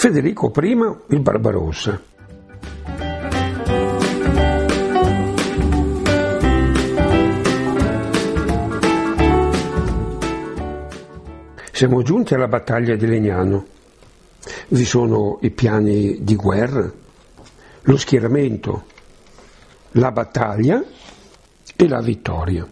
Federico I il Barbarossa. Siamo giunti alla battaglia di Legnano. Vi sono i piani di guerra, lo schieramento, la battaglia e la vittoria.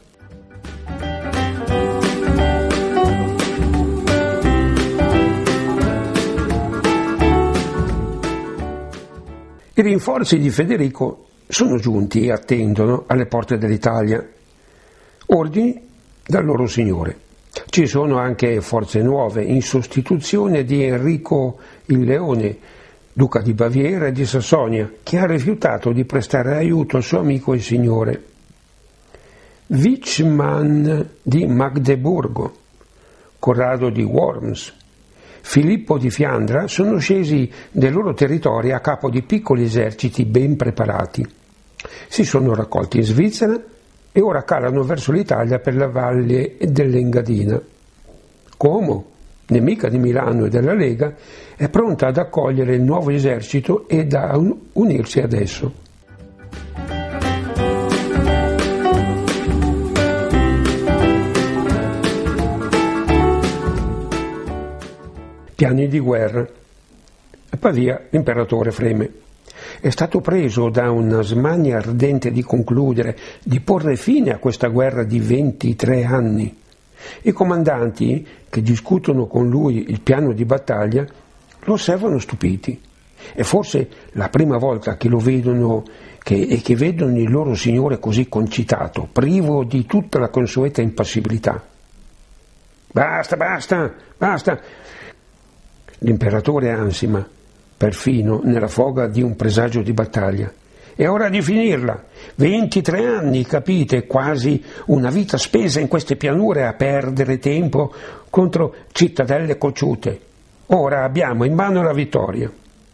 I rinforzi di Federico sono giunti e attendono alle porte dell'Italia. Ordini dal loro signore. Ci sono anche forze nuove in sostituzione di Enrico il Leone, duca di Baviera e di Sassonia, che ha rifiutato di prestare aiuto al suo amico il signore. Wichmann di Magdeburgo, Corrado di Worms, Filippo di Fiandra sono scesi dai loro territori a capo di piccoli eserciti ben preparati. Si sono raccolti in Svizzera e ora calano verso l'Italia per la valle dell'Engadina. Como, nemica di Milano e della Lega, è pronta ad accogliere il nuovo esercito e a unirsi ad esso. Piani di guerra. A Pavia l'imperatore freme. È stato preso da una smania ardente di concludere, di porre fine a questa guerra di 23 anni. I comandanti, che discutono con lui il piano di battaglia, lo osservano stupiti. È forse la prima volta che lo vedono che vedono il loro signore così concitato, privo di tutta la consueta impassibilità. Basta, basta, basta! L'imperatore ansima, perfino nella foga di un presagio di battaglia. È ora di finirla. 23 anni, capite, quasi una vita spesa in queste pianure a perdere tempo contro cittadelle cocciute. Ora abbiamo in mano la vittoria.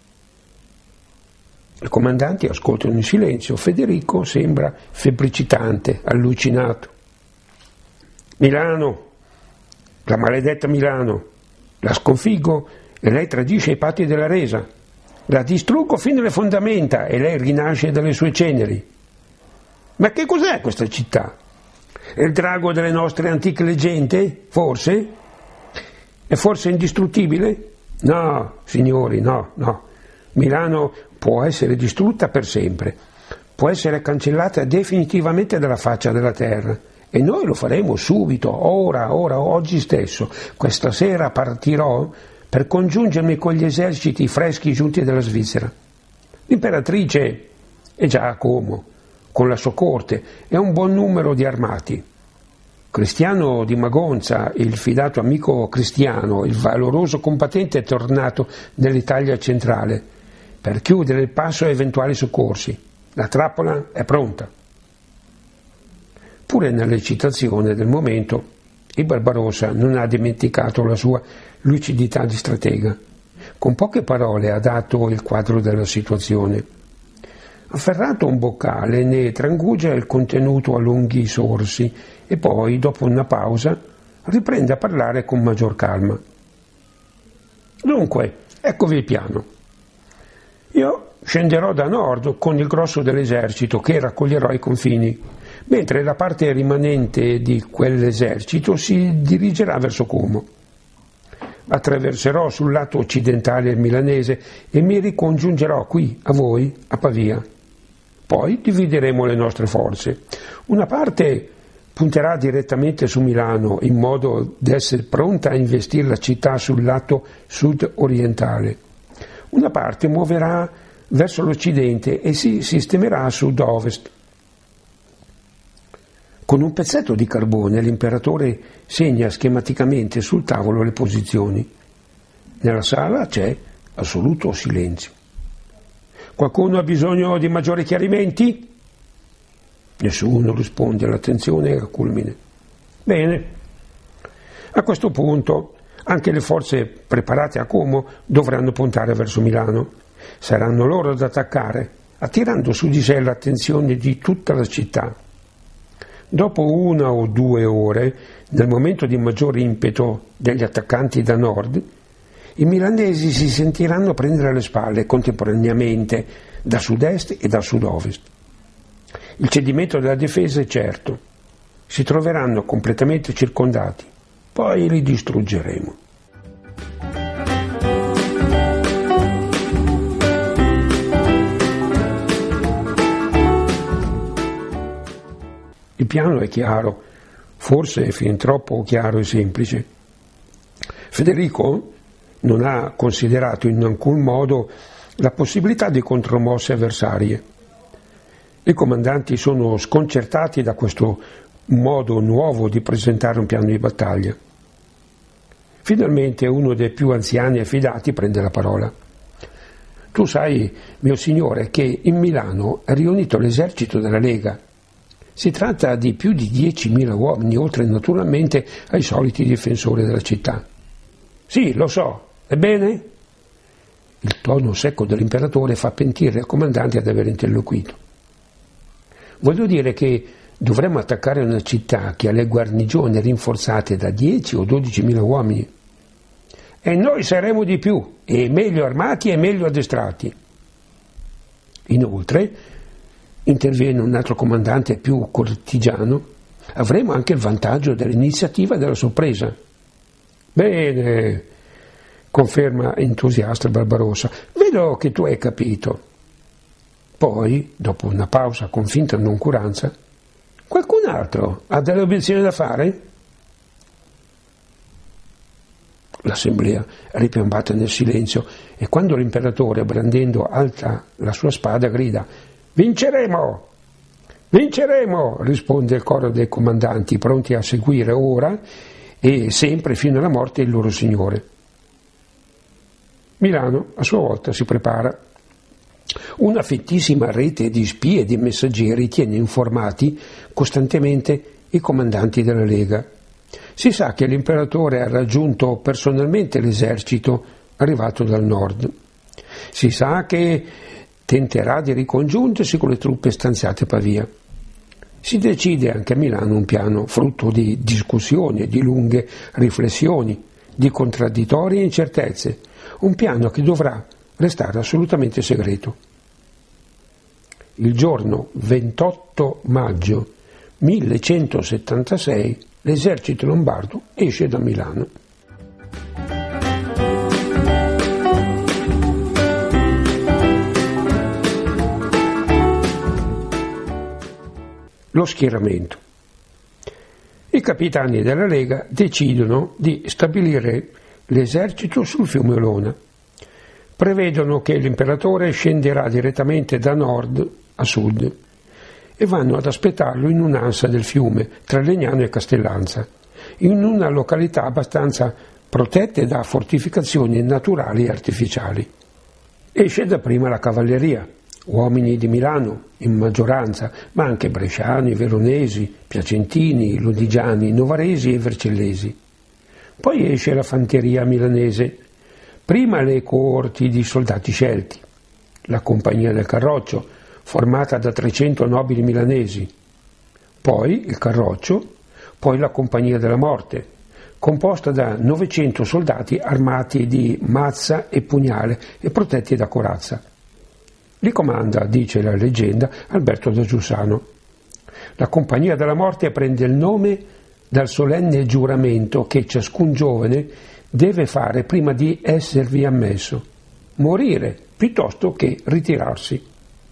I comandanti ascoltano in silenzio. Federico sembra febbricitante, allucinato. Milano, la maledetta Milano, la sconfiggo e lei tradisce i patti della resa. La distruggo fino alle fondamenta e lei rinasce dalle sue ceneri. Ma che cos'è questa città? È il drago delle nostre antiche leggende? Forse? È forse indistruttibile? No, signori, no. Milano può essere distrutta per sempre. Può essere cancellata definitivamente dalla faccia della terra. E noi lo faremo subito, ora, oggi stesso. Questa sera partirò per congiungermi con gli eserciti freschi giunti dalla Svizzera. L'imperatrice è già a Como, con la sua corte e un buon numero di armati. Cristiano di Magonza, il fidato amico Cristiano, il valoroso combattente, è tornato nell'Italia centrale per chiudere il passo a eventuali soccorsi. La trappola è pronta. Pure nell'eccitazione del momento, il Barbarossa non ha dimenticato la sua lucidità di stratega. Con poche parole ha dato il quadro della situazione. Afferrato un boccale, ne trangugia il contenuto a lunghi sorsi e poi, dopo una pausa, riprende a parlare con maggior calma. Dunque, eccovi il piano. Io scenderò da nord con il grosso dell'esercito che raccoglierò ai confini, mentre la parte rimanente di quell'esercito si dirigerà verso Como. Attraverserò sul lato occidentale il milanese e mi ricongiungerò qui, a voi, a Pavia. Poi divideremo le nostre forze. Una parte punterà direttamente su Milano, in modo da essere pronta a investire la città sul lato sud-orientale. Una parte muoverà verso l'occidente e si sistemerà a sud-ovest. Con un pezzetto di carbone l'imperatore segna schematicamente sul tavolo le posizioni. Nella sala c'è assoluto silenzio. Qualcuno ha bisogno di maggiori chiarimenti? Nessuno risponde, l'attenzione è al culmine. Bene. A questo punto anche le forze preparate a Como dovranno puntare verso Milano. Saranno loro ad attaccare, attirando su di sé l'attenzione di tutta la città. Dopo 1 o 2 ore, nel momento di maggior impeto degli attaccanti da nord, I milanesi si sentiranno prendere alle spalle contemporaneamente da sud-est e da sud-ovest. Il cedimento della difesa è certo. Si troveranno completamente circondati. Poi li distruggeremo. Il piano è chiaro, forse è fin troppo chiaro e semplice. Federico non ha considerato in alcun modo la possibilità di contromosse avversarie. I comandanti sono sconcertati da questo modo nuovo di presentare un piano di battaglia. Finalmente uno dei più anziani e fidati prende la parola. Tu sai, mio signore, che in Milano è riunito l'esercito della Lega. Si tratta di più di 10.000 uomini, oltre naturalmente ai soliti difensori della città. Sì, lo so, ebbene? Il tono secco dell'imperatore fa pentire il comandante ad aver interloquito. Voglio dire che dovremmo attaccare una città che ha le guarnigioni rinforzate da 10 o 12.000 uomini. E noi saremo di più, e meglio armati e meglio addestrati. Inoltre, interviene un altro comandante più cortigiano, avremo anche il vantaggio dell'iniziativa e della sorpresa. Bene, conferma entusiasta Barbarossa, vedo che tu hai capito. Poi, dopo una pausa con finta noncuranza, qualcun altro ha delle obiezioni da fare? L'assemblea è ripiambata nel silenzio e quando l'imperatore, brandendo alta la sua spada, grida «Vinceremo! Vinceremo!» risponde il coro dei comandanti, pronti a seguire ora e sempre fino alla morte il loro signore. Milano, a sua volta, si prepara. Una fittissima rete di spie e di messaggeri tiene informati costantemente i comandanti della Lega. Si sa che l'imperatore ha raggiunto personalmente l'esercito arrivato dal nord. Si sa che tenterà di ricongiungersi con le truppe stanziate a Pavia. Si decide anche a Milano un piano frutto di discussioni e di lunghe riflessioni, di contraddittorie incertezze, un piano che dovrà restare assolutamente segreto. Il giorno 28 maggio 1176 l'esercito lombardo esce da Milano. Lo schieramento. I capitani della Lega decidono di stabilire l'esercito sul fiume Olona. Prevedono che l'imperatore scenderà direttamente da nord a sud e vanno ad aspettarlo in un'ansa del fiume tra Legnano e Castellanza, in una località abbastanza protette da fortificazioni naturali e artificiali. Esce dapprima la cavalleria, uomini di Milano in maggioranza, ma anche bresciani, veronesi, piacentini, lodigiani, novaresi e vercellesi. Poi esce la fanteria milanese, prima le coorti di soldati scelti, la compagnia del Carroccio, formata da 300 nobili milanesi, poi il Carroccio, poi la compagnia della morte, composta da 900 soldati armati di mazza e pugnale e protetti da corazza. Li comanda, dice la leggenda, Alberto da Giussano. La compagnia della morte prende il nome dal solenne giuramento che ciascun giovane deve fare prima di esservi ammesso, morire piuttosto che ritirarsi.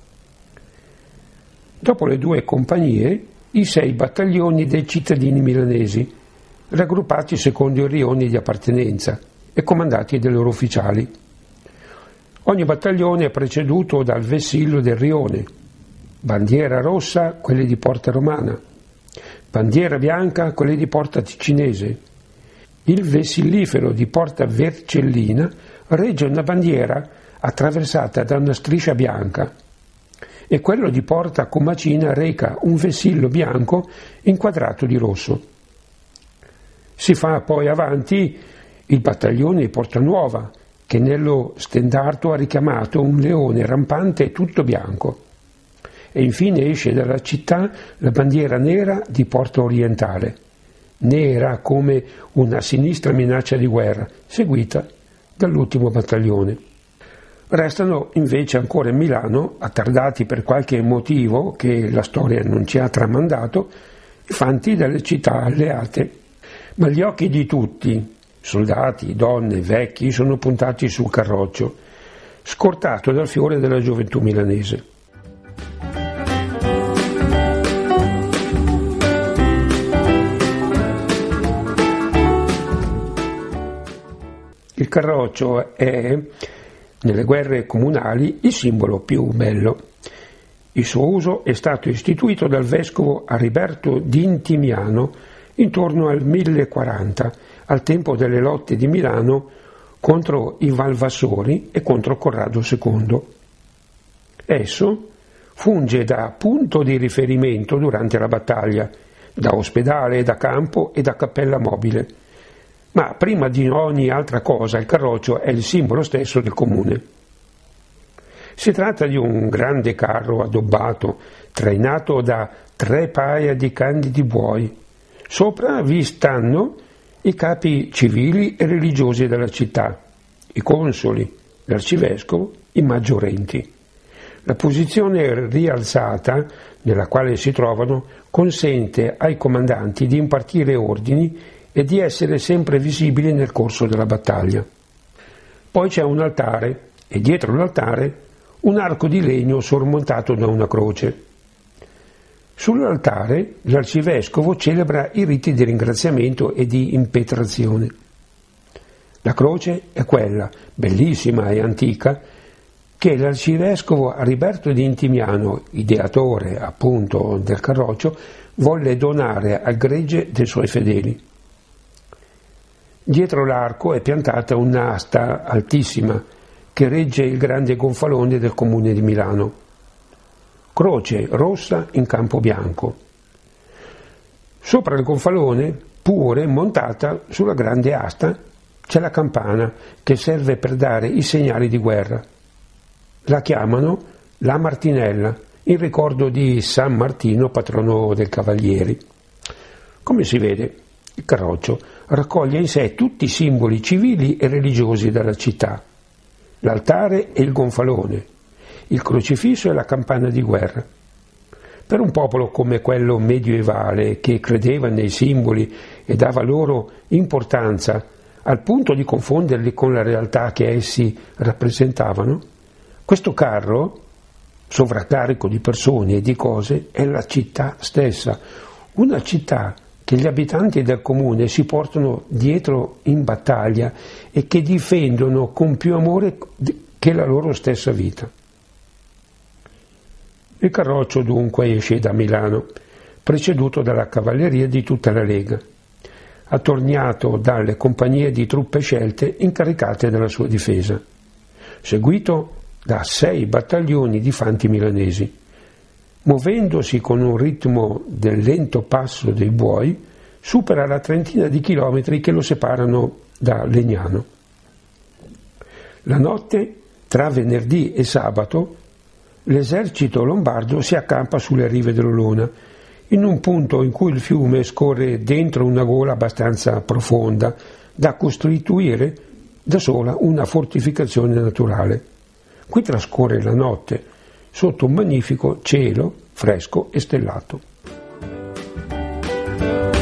Dopo le due compagnie, i 6 battaglioni dei cittadini milanesi, raggruppati secondo i rioni di appartenenza e comandati dai loro ufficiali. Ogni battaglione è preceduto dal vessillo del rione, bandiera rossa quelli di Porta Romana, bandiera bianca quelli di Porta Ticinese. Il vessillifero di Porta Vercellina regge una bandiera attraversata da una striscia bianca e quello di Porta Comacina reca un vessillo bianco inquadrato di rosso. Si fa poi avanti il battaglione di Porta Nuova, che nello stendardo ha richiamato un leone rampante tutto bianco. E infine esce dalla città la bandiera nera di Porta Orientale, nera come una sinistra minaccia di guerra, seguita dall'ultimo battaglione. Restano invece ancora in Milano, attardati per qualche motivo che la storia non ci ha tramandato, i fanti delle città alleate. Ma gli occhi di tutti, soldati, donne, vecchi, sono puntati sul Carroccio, scortato dal fiore della gioventù milanese. Il Carroccio è, nelle guerre comunali, il simbolo più bello. Il suo uso è stato istituito dal vescovo Ariberto d'Intimiano intorno al 1040, al tempo delle lotte di Milano contro i Valvassori e contro Corrado II. Esso funge da punto di riferimento durante la battaglia, da ospedale, da campo e da cappella mobile. Ma prima di ogni altra cosa il Carroccio è il simbolo stesso del comune. Si tratta di un grande carro addobbato, trainato da 3 paia di candidi buoi. Sopra vi stanno i capi civili e religiosi della città, i consoli, l'arcivescovo, i maggiorenti. La posizione rialzata nella quale si trovano consente ai comandanti di impartire ordini e di essere sempre visibili nel corso della battaglia. Poi c'è un altare e dietro l'altare un arco di legno sormontato da una croce. Sull'altare l'arcivescovo celebra i riti di ringraziamento e di impetrazione. La croce è quella, bellissima e antica, che l'arcivescovo Ariberto d'Intimiano, ideatore appunto del Carroccio, volle donare al gregge dei suoi fedeli. Dietro l'arco è piantata un'asta altissima che regge il grande gonfalone del comune di Milano. Croce rossa in campo bianco. Sopra il gonfalone, pure montata sulla grande asta, c'è la campana che serve per dare i segnali di guerra. La chiamano la Martinella, in ricordo di San Martino, patrono dei cavalieri. Come si vede, il Carroccio raccoglie in sé tutti i simboli civili e religiosi della città: l'altare e il gonfalone, il crocifisso e la campana di guerra. Per un popolo come quello medievale, che credeva nei simboli e dava loro importanza al punto di confonderli con la realtà che essi rappresentavano, questo carro, sovraccarico di persone e di cose, è la città stessa, una città che gli abitanti del comune si portano dietro in battaglia e che difendono con più amore che la loro stessa vita. Il Carroccio dunque esce da Milano, preceduto dalla cavalleria di tutta la Lega, attorniato dalle compagnie di truppe scelte incaricate della sua difesa, seguito da 6 battaglioni di fanti milanesi. Muovendosi con un ritmo del lento passo dei buoi, supera la trentina di chilometri che lo separano da Legnano. La notte, tra venerdì e sabato, l'esercito lombardo si accampa sulle rive dell'Olona, in un punto in cui il fiume scorre dentro una gola abbastanza profonda da costituire da sola una fortificazione naturale. Qui trascorre la notte sotto un magnifico cielo fresco e stellato.